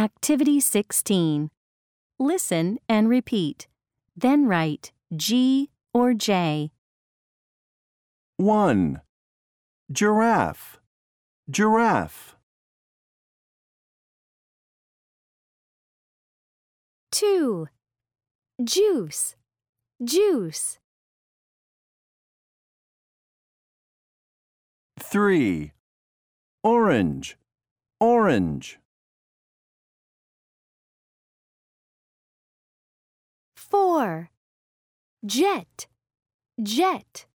Activity 16. Listen and repeat. Then write G or J. 1. Giraffe, giraffe. 2. Juice, juice. 3. Orange, orange. 4. Jet, jet.